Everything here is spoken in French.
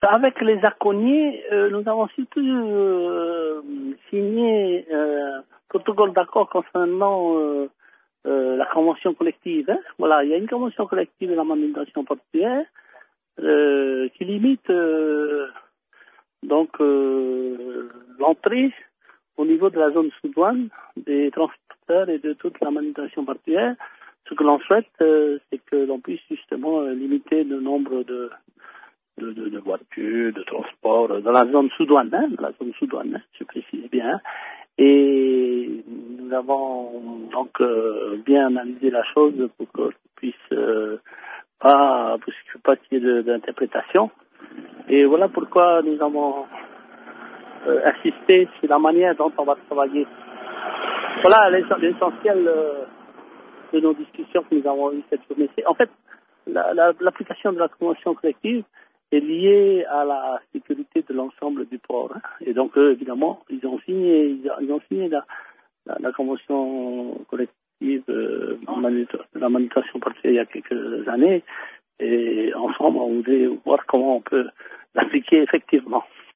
Avec les Aconniers, nous avons surtout signé protocole d'accord concernant la convention collective. Hein. Voilà, il y a une convention collective de la manutention portuaire qui limite l'entrée au niveau de la zone sous-douane des transporteurs et de toute la manutention portuaire. Ce que l'on souhaite, c'est que l'on puisse justement limiter le nombre de voitures, de transport dans la zone sous-douane, je précise bien. Et nous avons donc bien analysé la chose pour que puisse pas qu'il y ait d'interprétation. Et voilà pourquoi nous avons insisté sur la manière dont on va travailler. Voilà l'essentiel de nos discussions que nous avons eues cette journée. En fait, l'application de la convention collective est liée à la sécurité de l'ensemble du port. Hein. Et donc, évidemment, ils ont signé la convention collective de la manutention portuaire il y a quelques années. Et ensemble, on voulait voir comment on peut l'appliquer effectivement.